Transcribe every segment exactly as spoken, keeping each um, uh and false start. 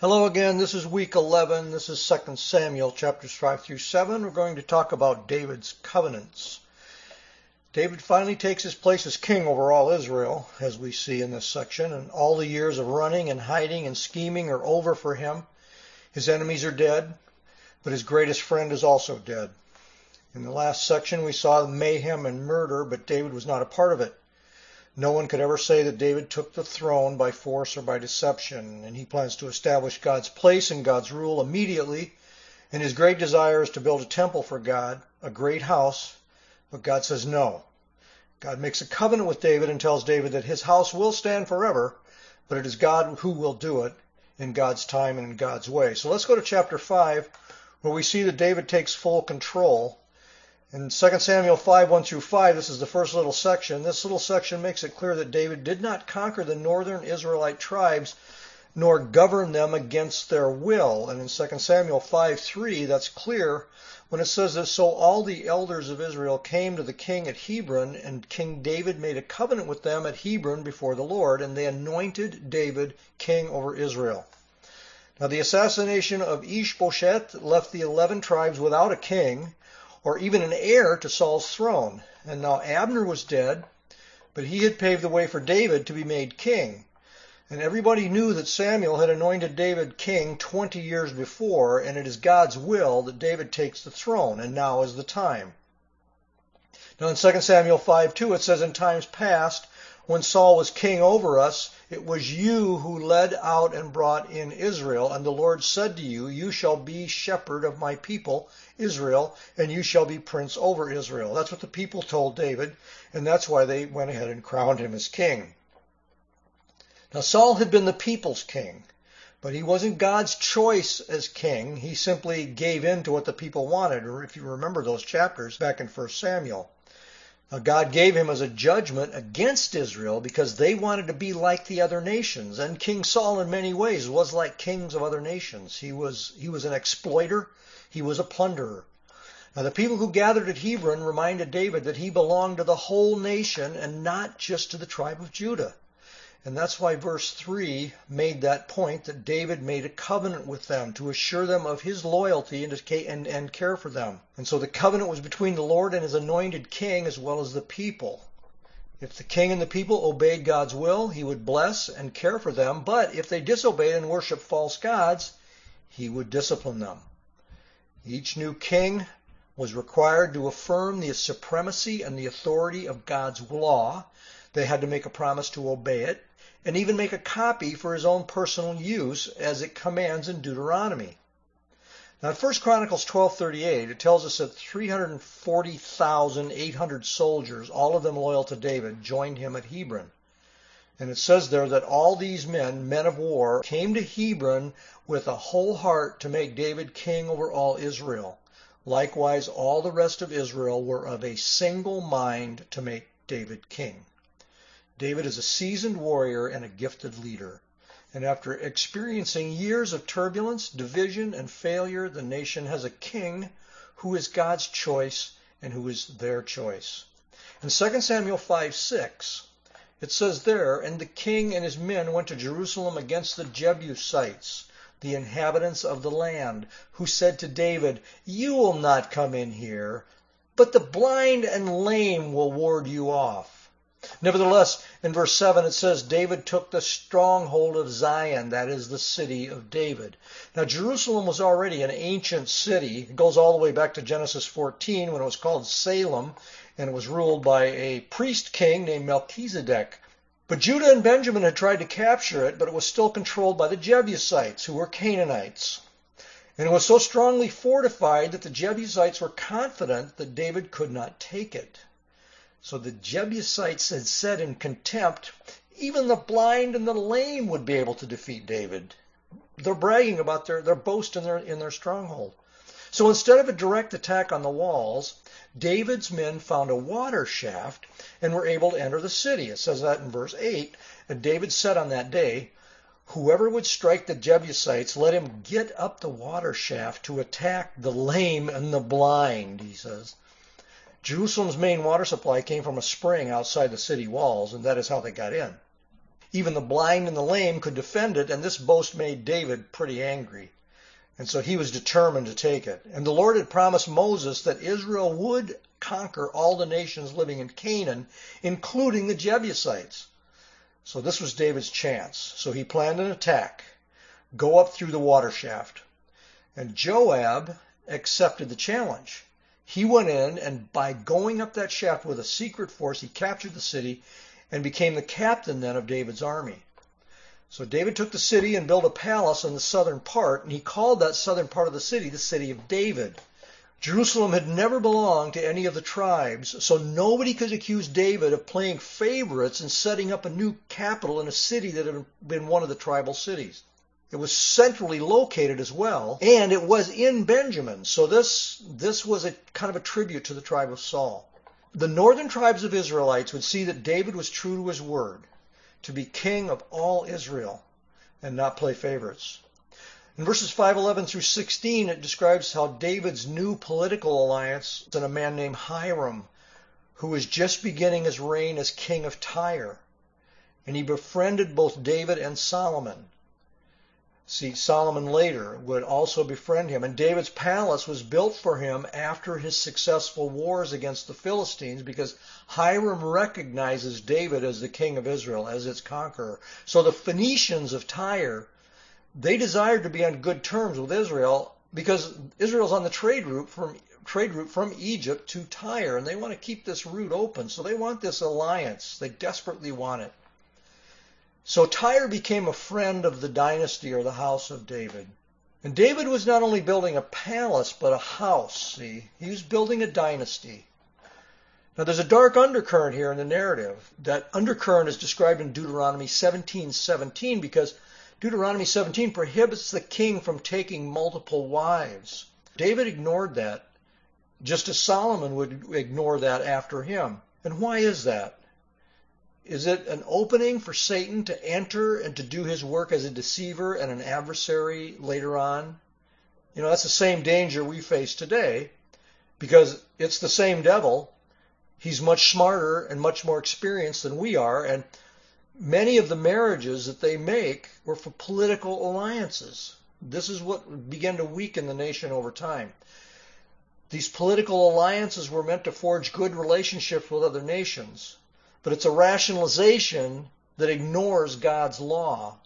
Hello again, this is week eleven. This is Second Samuel chapters five through seven. We're going to talk about David's covenants. David finally takes his place as king over all Israel, as we see in this section, and all the years of running and hiding and scheming are over for him. His enemies are dead, but his greatest friend is also dead. In the last section we saw mayhem and murder, but David was not a part of it. No one could ever say that David took the throne by force or by deception, and he plans to establish God's place and God's rule immediately, and his great desire is to build a temple for God, a great house, but God says no. God makes a covenant with David and tells David that his house will stand forever, but it is God who will do it in God's time and in God's way. So let's go to chapter five, where we see that David takes full control. In Second Samuel five, one through five, this is the first little section. This little section makes it clear that David did not conquer the northern Israelite tribes, nor govern them against their will. And in Second Samuel five, three, that's clear when it says that, so all the elders of Israel came to the king at Hebron, and King David made a covenant with them at Hebron before the Lord, and they anointed David king over Israel. Now the assassination of Ishbosheth left the eleven tribes without a king, or even an heir to Saul's throne. And now Abner was dead, but he had paved the way for David to be made king. And everybody knew that Samuel had anointed David king twenty years before, and it is God's will that David takes the throne, and now is the time. Now in Second Samuel five, two, it says, in times past, when Saul was king over us, it was you who led out and brought in Israel, and the Lord said to you, you shall be shepherd of my people, Israel, and you shall be prince over Israel. That's what the people told David, and that's why they went ahead and crowned him as king. Now Saul had been the people's king, but he wasn't God's choice as king. He simply gave in to what the people wanted, or if you remember those chapters back in First Samuel. Now, God gave him as a judgment against Israel because they wanted to be like the other nations. And King Saul in many ways was like kings of other nations. He was, he was an exploiter. He was a plunderer. Now the people who gathered at Hebron reminded David that he belonged to the whole nation and not just to the tribe of Judah. And that's why verse three made that point, that David made a covenant with them to assure them of his loyalty and, to, and, and care for them. And so the covenant was between the Lord and his anointed king as well as the people. If the king and the people obeyed God's will, he would bless and care for them. But if they disobeyed and worshiped false gods, he would discipline them. Each new king was required to affirm the supremacy and the authority of God's law. They had to make a promise to obey it, and even make a copy for his own personal use, as it commands in Deuteronomy. Now in First Chronicles twelve thirty-eight, it tells us that three hundred forty thousand eight hundred soldiers, all of them loyal to David, joined him at Hebron. And it says there that all these men, men of war, came to Hebron with a whole heart to make David king over all Israel. Likewise, all the rest of Israel were of a single mind to make David king. David is a seasoned warrior and a gifted leader. And after experiencing years of turbulence, division, and failure, the nation has a king who is God's choice and who is their choice. In Second Samuel five, six, it says there, and the king and his men went to Jerusalem against the Jebusites, the inhabitants of the land, who said to David, you will not come in here, but the blind and lame will ward you off. Nevertheless, in verse seven it says, David took the stronghold of Zion, that is the city of David. Now Jerusalem was already an ancient city. It goes all the way back to Genesis fourteen when it was called Salem, and it was ruled by a priest king named Melchizedek. But Judah and Benjamin had tried to capture it, but it was still controlled by the Jebusites, who were Canaanites. And it was so strongly fortified that the Jebusites were confident that David could not take it. So the Jebusites had said in contempt, even the blind and the lame would be able to defeat David. They're bragging about their, their boast in their, in their stronghold. So instead of a direct attack on the walls, David's men found a water shaft and were able to enter the city. It says that in verse eight. And David said on that day, whoever would strike the Jebusites, let him get up the water shaft to attack the lame and the blind, he says. Jerusalem's main water supply came from a spring outside the city walls, and that is how they got in. Even the blind and the lame could defend it, and this boast made David pretty angry. And so he was determined to take it. And the Lord had promised Moses that Israel would conquer all the nations living in Canaan, including the Jebusites. So this was David's chance. So he planned an attack, go up through the water shaft. And Joab accepted the challenge. He went in, and by going up that shaft with a secret force, he captured the city and became the captain then of David's army. So David took the city and built a palace in the southern part, and he called that southern part of the city the City of David. Jerusalem had never belonged to any of the tribes, so nobody could accuse David of playing favorites and setting up a new capital in a city that had been one of the tribal cities. It was centrally located as well, and it was in Benjamin, so this, this was a kind of a tribute to the tribe of Saul. The northern tribes of Israelites would see that David was true to his word, to be king of all Israel and not play favorites. In verses five eleven through sixteen, it describes how David's new political alliance and a man named Hiram, who was just beginning his reign as king of Tyre. And he befriended both David and Solomon. See, Solomon later would also befriend him. And David's palace was built for him after his successful wars against the Philistines, because Hiram recognizes David as the king of Israel, as its conqueror. So the Phoenicians of Tyre, they desired to be on good terms with Israel, because Israel's on the trade route from trade route from Egypt to Tyre, and they want to keep this route open. So they want this alliance. They desperately want it. So Tyre became a friend of the dynasty or the house of David. And David was not only building a palace, but a house, see? He was building a dynasty. Now there's a dark undercurrent here in the narrative. That undercurrent is described in Deuteronomy seventeen seventeen, because Deuteronomy seventeen prohibits the king from taking multiple wives. David ignored that, just as Solomon would ignore that after him. And why is that? Is it an opening for Satan to enter and to do his work as a deceiver and an adversary later on? You know, that's the same danger we face today, because it's the same devil. He's much smarter and much more experienced than we are, and many of the marriages that they make were for political alliances. This is what began to weaken the nation over time. These political alliances were meant to forge good relationships with other nations. But it's a rationalization that ignores God's law.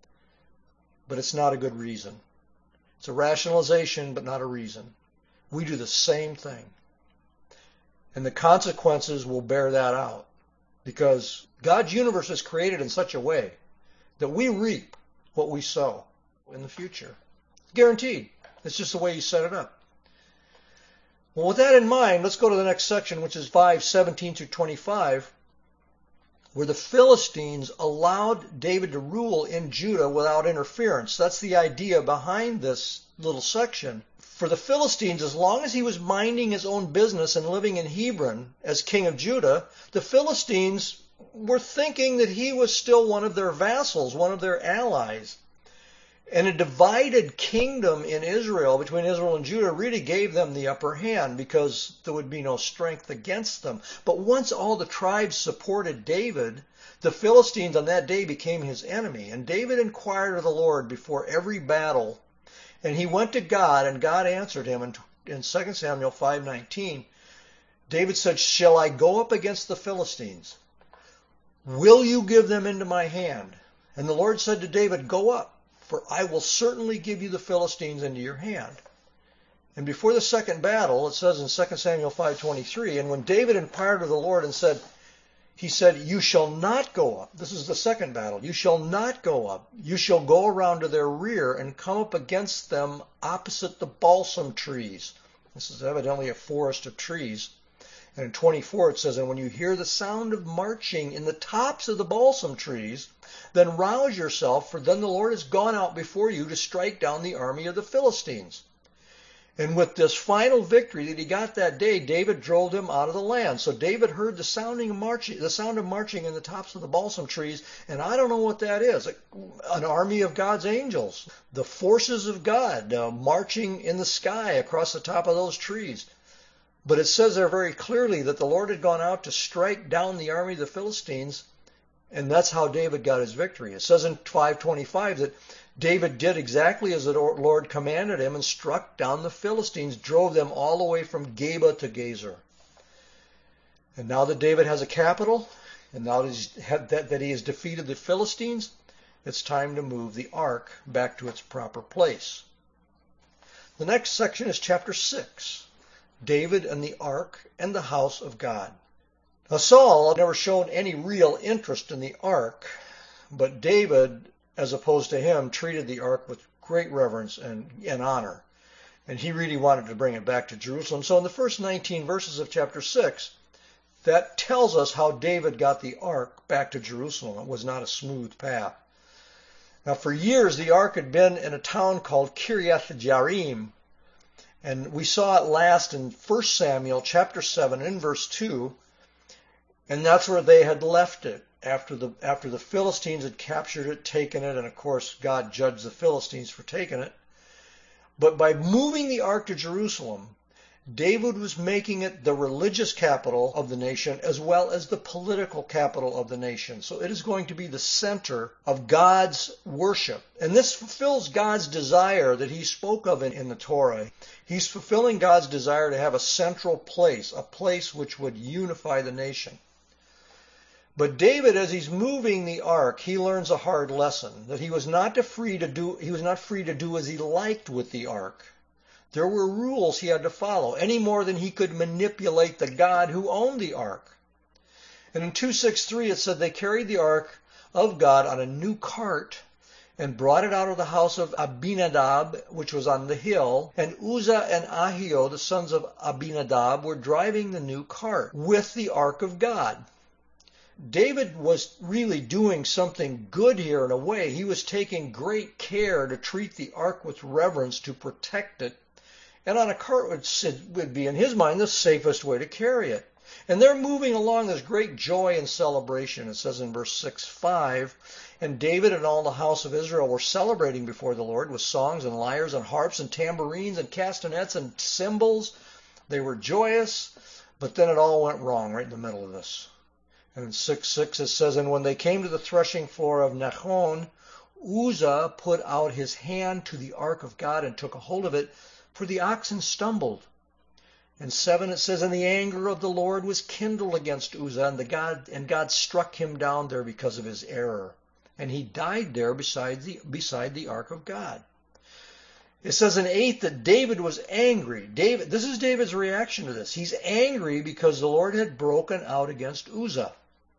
But it's not a good reason. It's a rationalization, but not a reason. We do the same thing. And the consequences will bear that out. Because God's universe is created in such a way that we reap what we sow in the future. Guaranteed. It's just the way He set it up. Well, with that in mind, let's go to the next section, which is five seventeen through twenty-five. Where the Philistines allowed David to rule in Judah without interference. That's the idea behind this little section. For the Philistines, as long as he was minding his own business and living in Hebron as king of Judah, the Philistines were thinking that he was still one of their vassals, one of their allies. And a divided kingdom in Israel, between Israel and Judah, really gave them the upper hand, because there would be no strength against them. But once all the tribes supported David, the Philistines on that day became his enemy. And David inquired of the Lord before every battle. And he went to God, and God answered him. And in Second Samuel five nineteen, David said, "Shall I go up against the Philistines? Will you give them into my hand?" And the Lord said to David, "Go up, for I will certainly give you the Philistines into your hand." And before the second battle, it says in Second Samuel five twenty-three, and when David inquired of the Lord and said, he said, "You shall not go up." This is the second battle. "You shall not go up. You shall go around to their rear and come up against them opposite the balsam trees." This is evidently a forest of trees. And in twenty-four it says, "And when you hear the sound of marching in the tops of the balsam trees, then rouse yourself, for then the Lord has gone out before you to strike down the army of the Philistines." And with this final victory that he got that day, David drove them out of the land. So David heard the sounding of marching, the sound of marching in the tops of the balsam trees, and I don't know what that is. An army of God's angels, the forces of God uh, marching in the sky across the top of those trees. But it says there very clearly that the Lord had gone out to strike down the army of the Philistines, And that's how David got his victory. It says in five twenty-five that David did exactly as the Lord commanded him and struck down the Philistines, drove them all the way from Geba to Gezer. And now that David has a capital, and now that, he's, that, that he has defeated the Philistines, it's time to move the ark back to its proper place. The next section is chapter six, David and the ark and the house of God. Now Saul had never shown any real interest in the ark, but David, as opposed to him, treated the ark with great reverence and, and honor. And he really wanted to bring it back to Jerusalem. So in the first nineteen verses of chapter six, that tells us how David got the ark back to Jerusalem. It was not a smooth path. Now for years the ark had been in a town called Kiriath Jearim. And we saw it last in First Samuel chapter seven in verse two. And that's where they had left it after the after the Philistines had captured it, taken it, and of course God judged the Philistines for taking it. But by moving the ark to Jerusalem, David was making it the religious capital of the nation as well as the political capital of the nation. So it is going to be the center of God's worship. And this fulfills God's desire that he spoke of in, in the Torah. He's fulfilling God's desire to have a central place, a place which would unify the nation. But David, as he's moving the ark, he learns a hard lesson, that he was not free to do, he was not free to do as he liked with the ark. There were rules he had to follow, any more than he could manipulate the God who owned the ark. And in two sixty-three it said they carried the ark of God on a new cart and brought it out of the house of Abinadab, which was on the hill. And Uzzah and Ahio, the sons of Abinadab, were driving the new cart with the ark of God. David was really doing something good here in a way. He was taking great care to treat the ark with reverence, to protect it. And on a cart would, would be, in his mind, the safest way to carry it. And they're moving along this great joy and celebration. It says in verse six five, and David and all the house of Israel were celebrating before the Lord with songs and lyres and harps and tambourines and castanets and cymbals. They were joyous, but then it all went wrong right in the middle of this. And in six six it says, and when they came to the threshing floor of Nachon, Uzzah put out his hand to the ark of God and took a hold of it, for the oxen stumbled. In seven it says, and the anger of the Lord was kindled against Uzzah, and, the God, and God struck him down there because of his error. And he died there beside the, beside the ark of God. It says in eight that David was angry. David, this is David's reaction to this. He's angry because the Lord had broken out against Uzzah.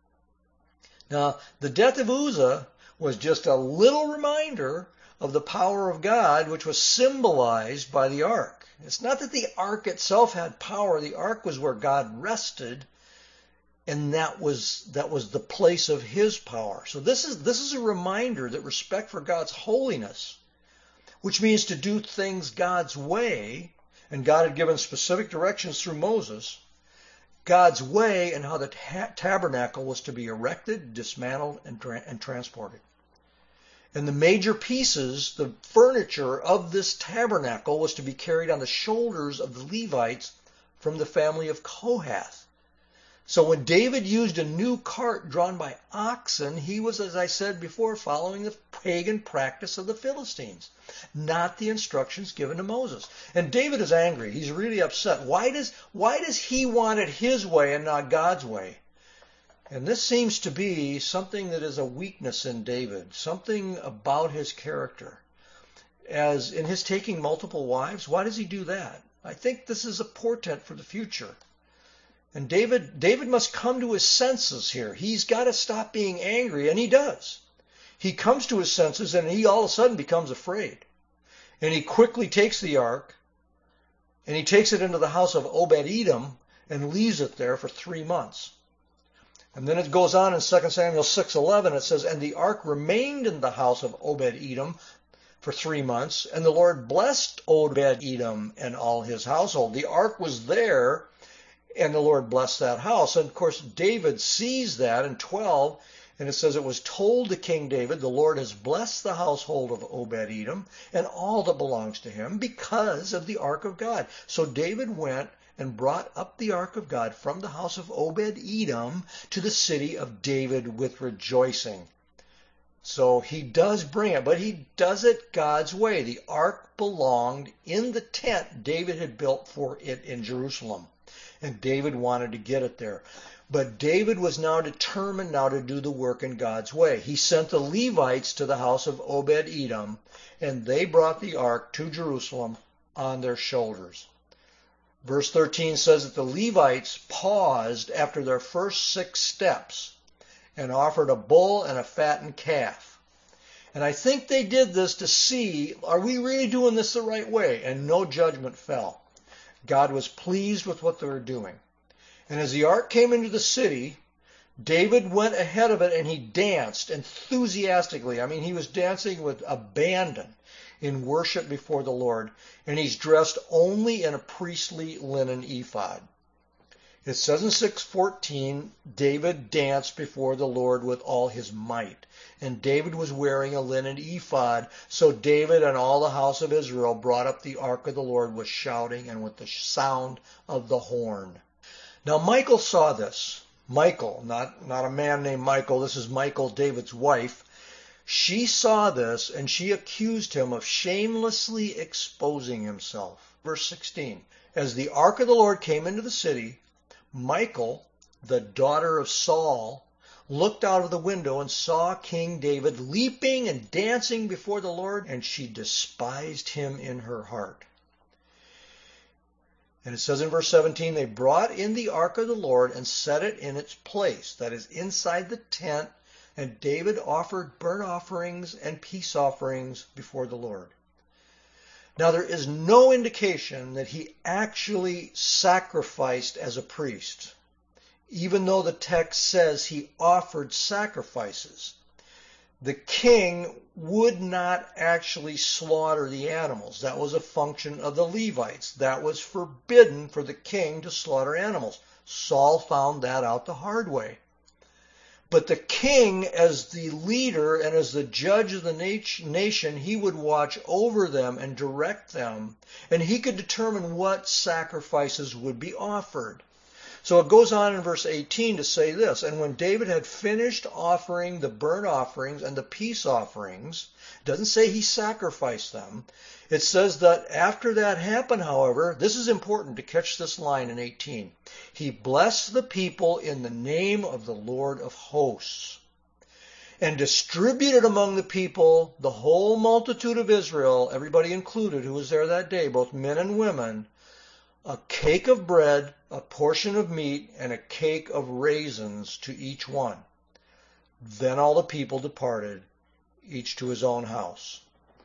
Now, the death of Uzzah was just a little reminder of the power of God, which was symbolized by the ark. It's not that the ark itself had power. The ark was where God rested, and that was that was the place of his power. So this is this is a reminder that respect for God's holiness, which means to do things God's way, and God had given specific directions through Moses, God's way and how the ta- tabernacle was to be erected, dismantled, and, tra- and transported. And the major pieces, the furniture of this tabernacle, was to be carried on the shoulders of the Levites from the family of Kohath. So when David used a new cart drawn by oxen, he was, as I said before, following the pagan practice of the Philistines, not the instructions given to Moses. And David is angry. He's really upset. Why does, why does he want it his way and not God's way? And this seems to be something that is a weakness in David, something about his character. As in his taking multiple wives, why does he do that? I think this is a portent for the future. And David, David must come to his senses here. He's got to stop being angry, and he does. He comes to his senses, and he all of a sudden becomes afraid. And he quickly takes the ark, and he takes it into the house of Obed-Edom, and leaves it there for three months. And then it goes on in Second Samuel six eleven, it says, and the ark remained in the house of Obed-Edom for three months, and the Lord blessed Obed-Edom and all his household. The ark was there, and the Lord blessed that house. And of course, David sees that in twelve, and it says, it was told to King David, the Lord has blessed the household of Obed-Edom and all that belongs to him because of the ark of God. So David went and brought up the ark of God from the house of Obed-Edom to the city of David with rejoicing. So he does bring it, but he does it God's way. The ark belonged in the tent David had built for it in Jerusalem, and David wanted to get it there. But David was now determined now to do the work in God's way. He sent the Levites to the house of Obed-Edom, and they brought the ark to Jerusalem on their shoulders. Verse thirteen says that the Levites paused after their first six steps and offered a bull and a fattened calf. And I think they did this to see, are we really doing this the right way? And no judgment fell. God was pleased with what they were doing. And as the ark came into the city, David went ahead of it and he danced enthusiastically. I mean, he was dancing with abandon in worship before the Lord. And he's dressed only in a priestly linen ephod. It says in six fourteen, David danced before the Lord with all his might. And David was wearing a linen ephod. So David and all the house of Israel brought up the ark of the Lord with shouting and with the sound of the horn. Now Michal saw this. Michal, not, not a man named Michael. This is Michal, David's wife. She saw this and she accused him of shamelessly exposing himself. Verse sixteen, as the ark of the Lord came into the city, Michal, the daughter of Saul, looked out of the window and saw King David leaping and dancing before the Lord, and she despised him in her heart. And it says in verse seventeen, they brought in the ark of the Lord and set it in its place, that is inside the tent, and David offered burnt offerings and peace offerings before the Lord. Now there is no indication that he actually sacrificed as a priest, even though the text says he offered sacrifices. The king would not actually slaughter the animals. That was a function of the Levites. That was forbidden for the king to slaughter animals. Saul found that out the hard way. But the king, as the leader and as the judge of the nation, he would watch over them and direct them, and he could determine what sacrifices would be offered. So it goes on in verse eighteen to say this, and when David had finished offering the burnt offerings and the peace offerings, it doesn't say he sacrificed them. It says that after that happened, however, this is important to catch this line in eighteen. He blessed the people in the name of the Lord of hosts, and distributed among the people, the whole multitude of Israel, everybody included who was there that day, both men and women, a cake of bread, a portion of meat, and a cake of raisins to each one. Then all the people departed, each to his own house.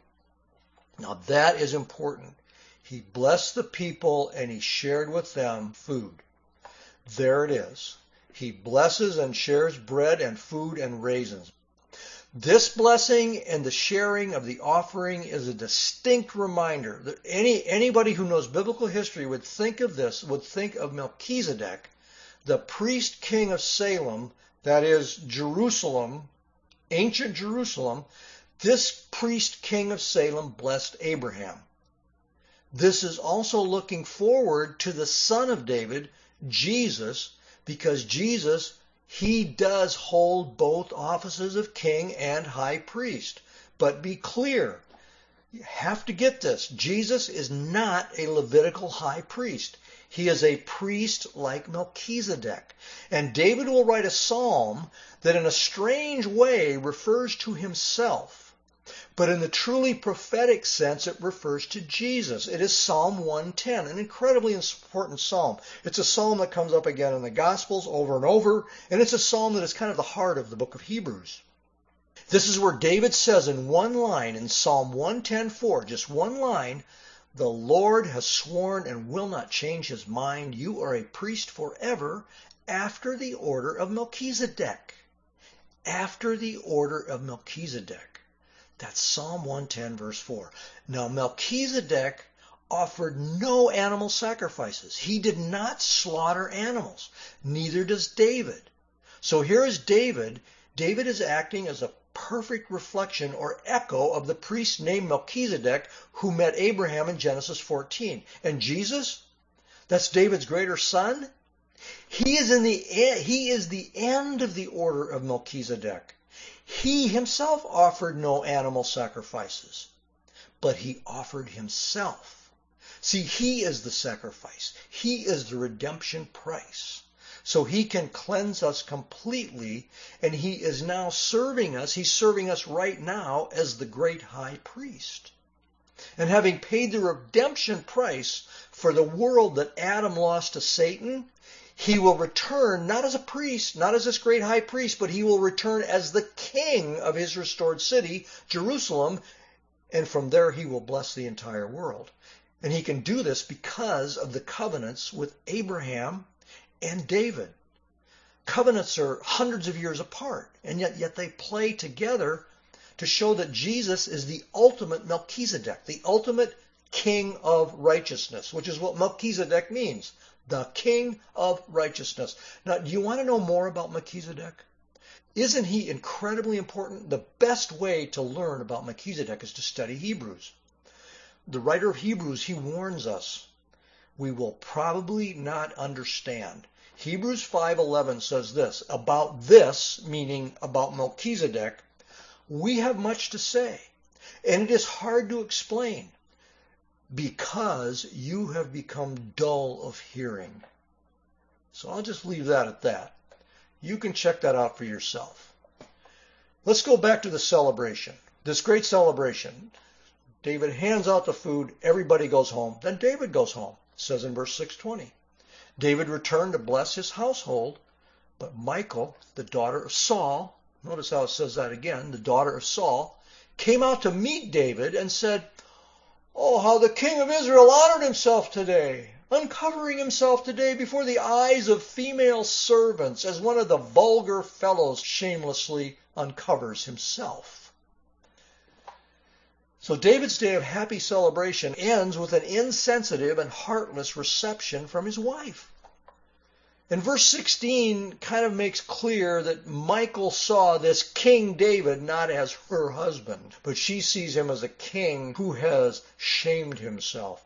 Now that is important. He blessed the people and he shared with them food. There it is. He blesses and shares bread and food and raisins. This blessing and the sharing of the offering is a distinct reminder that any anybody who knows biblical history would think of this, would think of Melchizedek, the priest king of Salem, that is Jerusalem, ancient Jerusalem. This priest king of Salem blessed Abraham. This is also looking forward to the son of David, Jesus, because Jesus, he does hold both offices of king and high priest. But be clear, you have to get this. Jesus is not a Levitical high priest. He is a priest like Melchizedek. And David will write a psalm that in a strange way refers to himself. But in the truly prophetic sense, it refers to Jesus. It is Psalm one ten, an incredibly important psalm. It's a psalm that comes up again in the Gospels over and over, and it's a psalm that is kind of the heart of the book of Hebrews. This is where David says in one line in Psalm one ten four, just one line, "The Lord has sworn and will not change his mind. You are a priest forever after the order of Melchizedek." After the order of Melchizedek. That's Psalm one ten, verse four. Now, Melchizedek offered no animal sacrifices. He did not slaughter animals. Neither does David. So here is David. David is acting as a perfect reflection or echo of the priest named Melchizedek who met Abraham in Genesis fourteen. And Jesus? That's David's greater son. He is in the he is the end of the order of Melchizedek. He himself offered no animal sacrifices, but he offered himself. See, he is the sacrifice. He is the redemption price. So he can cleanse us completely, and he is now serving us. He's serving us right now as the great high priest. And having paid the redemption price for the world that Adam lost to Satan, he will return not as a priest, not as this great high priest, but he will return as the king of his restored city, Jerusalem, and from there he will bless the entire world. And he can do this because of the covenants with Abraham and David. Covenants are hundreds of years apart, and yet, yet they play together to show that Jesus is the ultimate Melchizedek, the ultimate king of righteousness, which is what Melchizedek means, the king of righteousness. Now, do you want to know more about Melchizedek? Isn't he incredibly important? The best way to learn about Melchizedek is to study Hebrews. The writer of Hebrews, he warns us, we will probably not understand. Hebrews five eleven says this, about this, meaning about Melchizedek, we have much to say, and it is hard to explain because you have become dull of hearing. So I'll just leave that at that. You can check that out for yourself. Let's go back to the celebration, this great celebration. David hands out the food, everybody goes home, then David goes home. It says in verse six twenty, David returned to bless his household, but Michal, the daughter of Saul, notice how it says that again, the daughter of Saul, came out to meet David and said, oh, how the king of Israel honored himself today, uncovering himself today before the eyes of female servants, as one of the vulgar fellows shamelessly uncovers himself. So David's day of happy celebration ends with an insensitive and heartless reception from his wife. And verse sixteen kind of makes clear that Michal saw this King David not as her husband, but she sees him as a king who has shamed himself.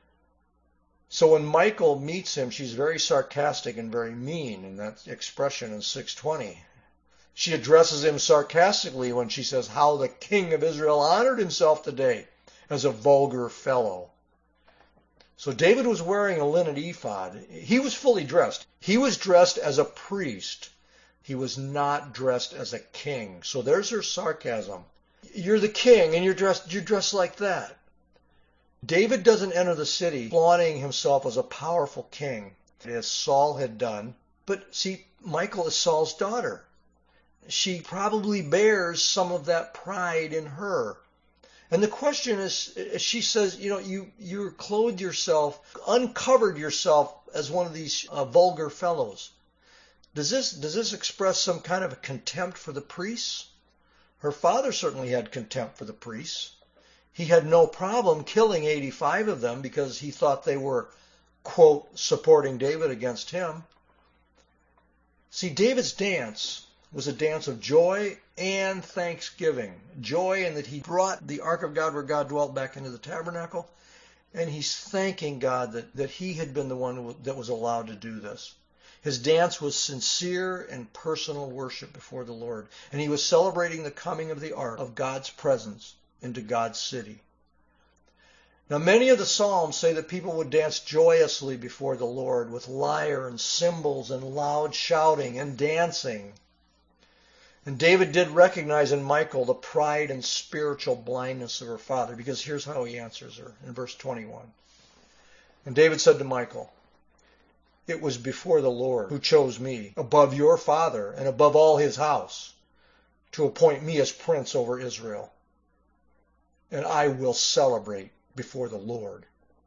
So when Michal meets him, she's very sarcastic and very mean in that expression in six twenty. She addresses him sarcastically when she says, how the king of Israel honored himself today as a vulgar fellow. So David was wearing a linen ephod. He was fully dressed. He was dressed as a priest. He was not dressed as a king. So there's her sarcasm. You're the king and you're dressed, you're dressed like that. David doesn't enter the city flaunting himself as a powerful king, as Saul had done. But see, Michal is Saul's daughter. She probably bears some of that pride in her. And the question is, she says, you know, you, you clothed yourself, uncovered yourself as one of these uh, vulgar fellows. Does this, does this express some kind of a contempt for the priests? Her father certainly had contempt for the priests. He had no problem killing eighty-five of them because he thought they were, quote, supporting David against him. See, David's dance was a dance of joy and thanksgiving. Joy in that he brought the ark of God where God dwelt back into the tabernacle, and he's thanking God that, that he had been the one that was allowed to do this. His dance was sincere and personal worship before the Lord, and he was celebrating the coming of the ark of God's presence into God's city. Now, many of the Psalms say that people would dance joyously before the Lord with lyre and cymbals and loud shouting and dancing. And David did recognize in Michal the pride and spiritual blindness of her father, because here's how he answers her in verse twenty-one. And David said to Michal, "It was before the Lord who chose me above your father and above all his house to appoint me as prince over Israel. And I will celebrate before the Lord."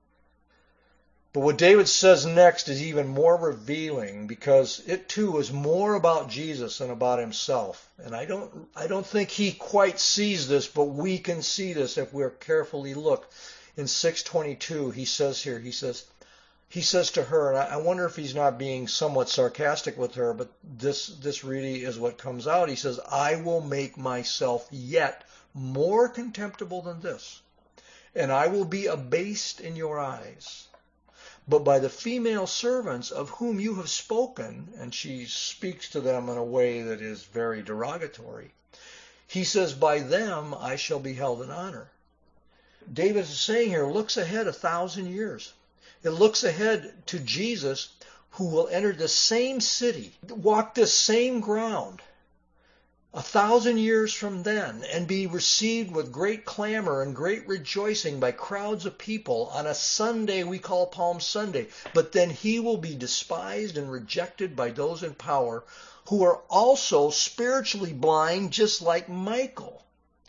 But what David says next is even more revealing, because it too is more about Jesus than about himself. And I don't, I don't think he quite sees this, but we can see this if we're carefully look. In six twenty-two, he says here, he says, he says to her, and I wonder if he's not being somewhat sarcastic with her, but this, this really is what comes out. He says, "I will make myself yet more contemptible than this, and I will be abased in your eyes. but by the female servants of whom you have spoken, and she speaks to them in a way that is very derogatory. He says, by them I shall be held in honor. David is saying here, looks ahead a thousand years. It looks ahead to Jesus, who will enter the same city, walk this same ground, a thousand years from then, and be received with great clamor and great rejoicing by crowds of people on a Sunday we call Palm Sunday. But then he will be despised and rejected by those in power who are also spiritually blind, just like Michael.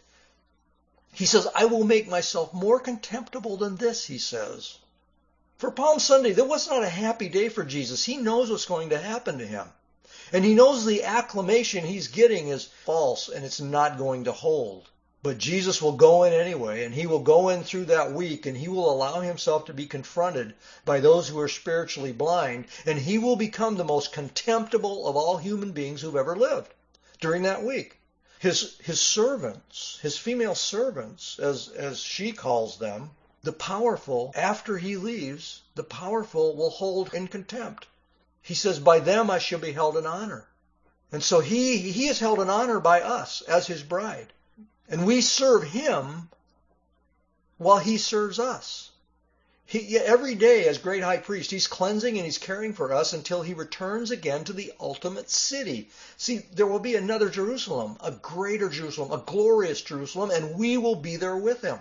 He says, I will make myself more contemptible than this, he says. For Palm Sunday, that was not a happy day for Jesus. He knows what's going to happen to him. And he knows the acclamation he's getting is false and it's not going to hold. But Jesus will go in anyway, and he will go in through that week, and he will allow himself to be confronted by those who are spiritually blind, and he will become the most contemptible of all human beings who've ever lived during that week. His, his servants, his female servants, as, as she calls them, the powerful, after he leaves, the powerful will hold in contempt. He says, by them I shall be held in honor. And so he, he is held in honor by us as his bride. And we serve him while he serves us. He, every day as great high priest, he's cleansing and he's caring for us until he returns again to the ultimate city. See, there will be another Jerusalem, a greater Jerusalem, a glorious Jerusalem, and we will be there with him.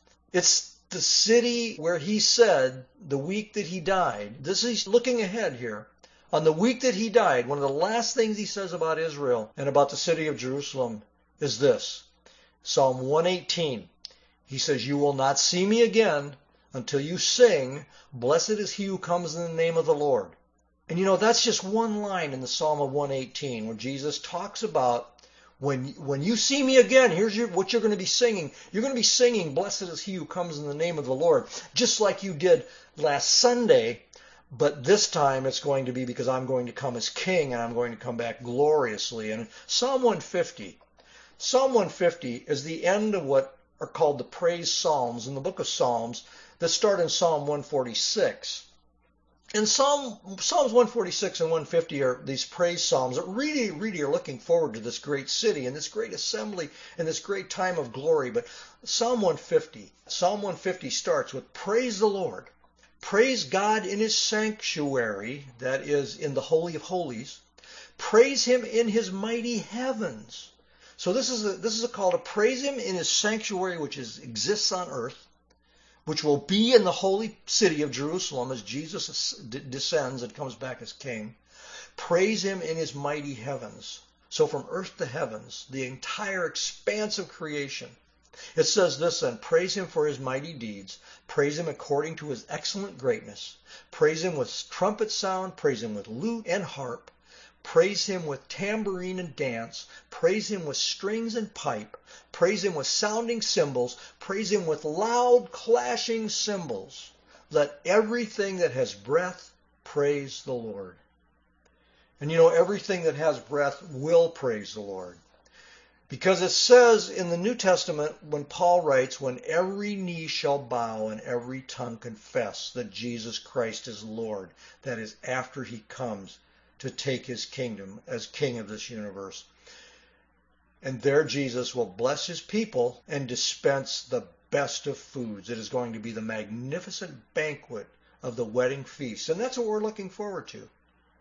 It's the city where he said the week that he died, this is looking ahead here, on the week that he died, one of the last things he says about Israel and about the city of Jerusalem is this. Psalm one eighteen. He says, you will not see me again until you sing, blessed is he who comes in the name of the Lord. And you know, that's just one line in the Psalm of one eighteen where Jesus talks about when, when you see me again, here's your, what you're going to be singing. You're going to be singing, blessed is he who comes in the name of the Lord, just like you did last Sunday. But this time it's going to be because I'm going to come as king and I'm going to come back gloriously. And Psalm one fifty, Psalm one fifty is the end of what are called the praise psalms in the book of Psalms that start in Psalm one forty-six. And Psalm, Psalms one forty-six and one fifty are these praise psalms that really, really are looking forward to this great city and this great assembly and this great time of glory. But Psalm one fifty, Psalm one fifty starts with praise the Lord. Praise God in his sanctuary, that is in the Holy of Holies. Praise him in his mighty heavens. So this is a, this is a call to praise him in his sanctuary, which is, exists on earth, which will be in the holy city of Jerusalem as Jesus descends and comes back as king. Praise him in his mighty heavens. So from earth to heavens, the entire expanse of creation. It says this then, praise him for his mighty deeds. Praise him according to his excellent greatness. Praise him with trumpet sound. Praise him with lute and harp. Praise him with tambourine and dance. Praise him with strings and pipe. Praise him with sounding cymbals. Praise him with loud clashing cymbals. Let everything that has breath praise the Lord. And you know, everything that has breath will praise the Lord. Because it says in the New Testament, when Paul writes, when every knee shall bow and every tongue confess that Jesus Christ is Lord, that is after he comes to take his kingdom as king of this universe. And there Jesus will bless his people and dispense the best of foods. It is going to be the magnificent banquet of the wedding feast. And that's what we're looking forward to.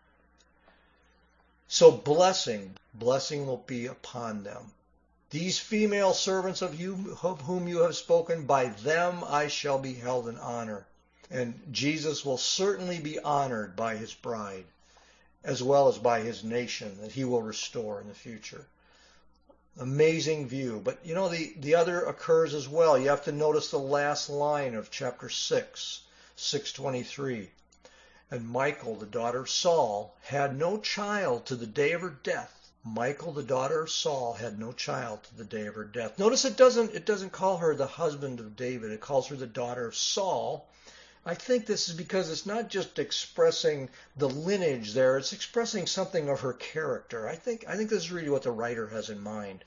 So blessing, blessing will be upon them. These female servants of you of whom you have spoken, by them I shall be held in honor. And Jesus will certainly be honored by his bride, as well as by his nation that he will restore in the future. Amazing view. But you know, the, the other occurs as well. You have to notice the last line of chapter six, six twenty-three. And Michal, the daughter of Saul, had no child to the day of her death. Michal, the daughter of Saul, had no child to the day of her death. Notice it doesn't, it doesn't call her the husband of David. It calls her the daughter of Saul. I think this is because it's not just expressing the lineage there. It's expressing something of her character. I think, I think this is really what the writer has in mind.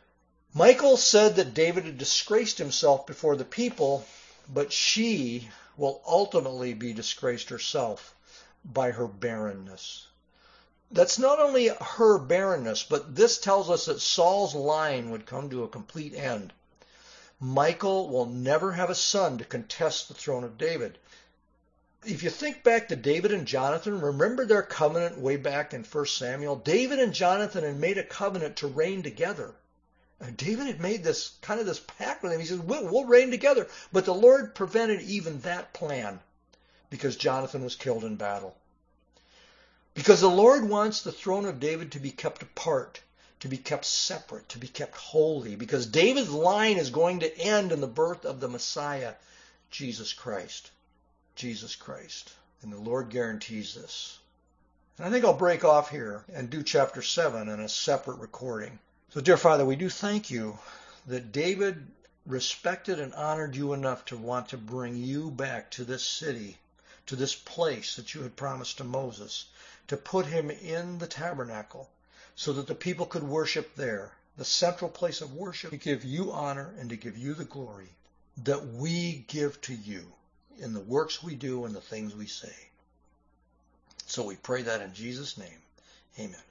Michal said that David had disgraced himself before the people, but she will ultimately be disgraced herself by her barrenness. That's not only her barrenness, but this tells us that Saul's line would come to a complete end. Michal will never have a son to contest the throne of David. If you think back to David and Jonathan, remember their covenant way back in First Samuel? David and Jonathan had made a covenant to reign together. And David had made this kind of this pact with him. He says, we'll, we'll reign together. But the Lord prevented even that plan because Jonathan was killed in battle. Because the Lord wants the throne of David to be kept apart, to be kept separate, to be kept holy. Because David's line is going to end in the birth of the Messiah, Jesus Christ. Jesus Christ. And the Lord guarantees this. And I think I'll break off here and do chapter seven in a separate recording. So, dear Father, we do thank you that David respected and honored you enough to want to bring you back to this city, to this place that you had promised to Moses, to put him in the tabernacle so that the people could worship there, the central place of worship, to give you honor and to give you the glory that we give to you in the works we do and the things we say. So we pray that in Jesus' name. Amen.